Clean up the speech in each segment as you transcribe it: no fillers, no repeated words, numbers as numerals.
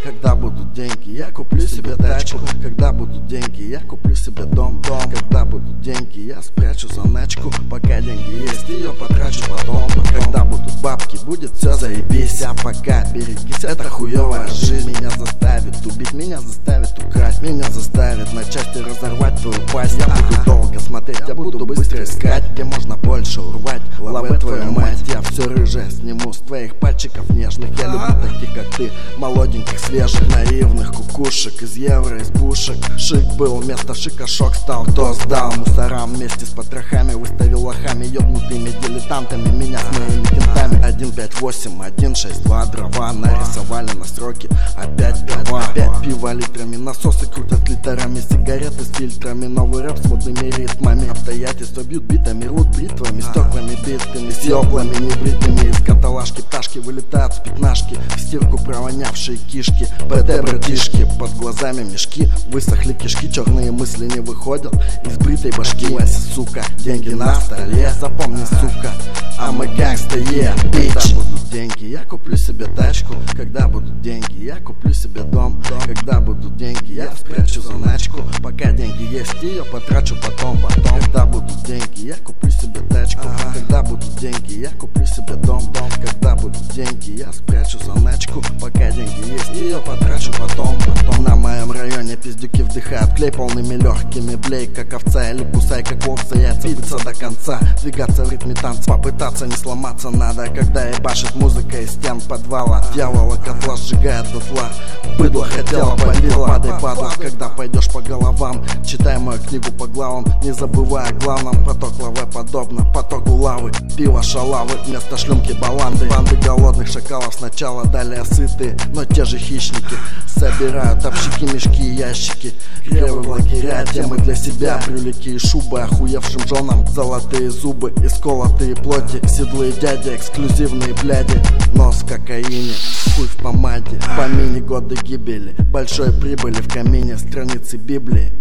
Когда будут деньги, я куплю себе тачку. Когда будут деньги, я куплю себе дом. Когда будут деньги, я спрячу заначку. Пока деньги есть, ее потрачу потом. Когда будут бабки, будет все заебись. А пока берегись, это хуевая жизнь. Меня заставит убить, меня заставит украсть, меня заставит на части разорвать твою пасть. Я буду долго смотреть, я буду быстро искать, где можно больше урвать. Лаве твою мать, я все рыжее сниму с твоих пальчиков нежных. Я люблю таких, как ты, молоденьких, свежих, наивных кукушек из евро, из пушек. Шик был вместо шика, шок стал, кто сдал мусорам вместе с потрохами, выставил лохами, ёбнутыми дилетантами, меня с моими кентами. 158, 162 дрова нарисовали на сроки, опять дрова. Опять пиво литрами, насосы крутят литрами, сигареты с фильтрами, новый рэп с модными ритмами. Обстоятельства бьют битами, рвут бритвами, стеклами битыми, с ёблами небритыми. Из каталажки пташки вылетают с пятнашки, в стирку провонявшие кишки. БТ, братишки, под глазами мешки, высохли кишки, черные мысли не выходят из бритой башки. Сука, деньги на столе, запомни, сука, I'm a gangsta, yeah, bitch. Когда будут деньги, я куплю себе тачку. Когда будут деньги, я куплю себе дом. Когда будут деньги, я спрячу заначку. Пока деньги есть, ее потрачу потом. Когда будут деньги, я куплю себе тачку. Когда будут деньги, я куплю себе дом. Когда будут деньги, я спрячу заначку. Пока деньги есть, ее потрачу потом. На моем районе пиздюки вдыхают клей полными легкими. Блей, как овца или кусай, как овца. Я двигаться до конца, двигаться в ритме танца. Попытаться не сломаться надо, когда ебашит музыка из стен подвала. Дьявола котла сжигает дотла. Быдло хотела, побила, падай, падла. Когда пойдешь по головам, читай мою книгу по главам, не забывая о главном. Поток лаве подобно потоку лавы. Пиво шалавы вместо шлюмки баланды. Банды голодных шакалов сначала, далее сытые, но те же хищники собирают общики, мешки и ящики. Кривые лагеря, темы для себя, брюлики и шубы охуевшим женам, золотые зубы и сколотые плоти, седлые дяди, эксклюзивные бляди. Нос в кокаине, хуй в помаде, в помине годы гибели, большой прибыли в камине, страницы Библии.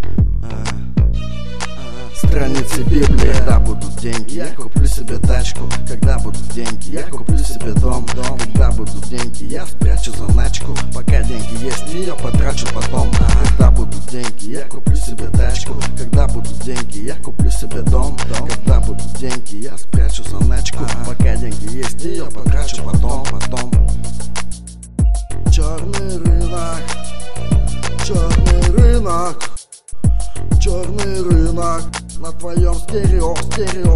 Страницы Библии. Когда будут деньги, я куплю себе тачку. Когда будут деньги, я куплю себе дом. Когда будут деньги, я спрячу заначку. Пока деньги есть, ее потрачу потом. Когда будут деньги, я куплю себе тачку. Когда будут деньги, я куплю себе дом. Когда будут деньги, я спрячу заначку. Пока деньги есть, ее потрачу потом. Черный рынок, черный рынок, черный рынок. На твоем стерео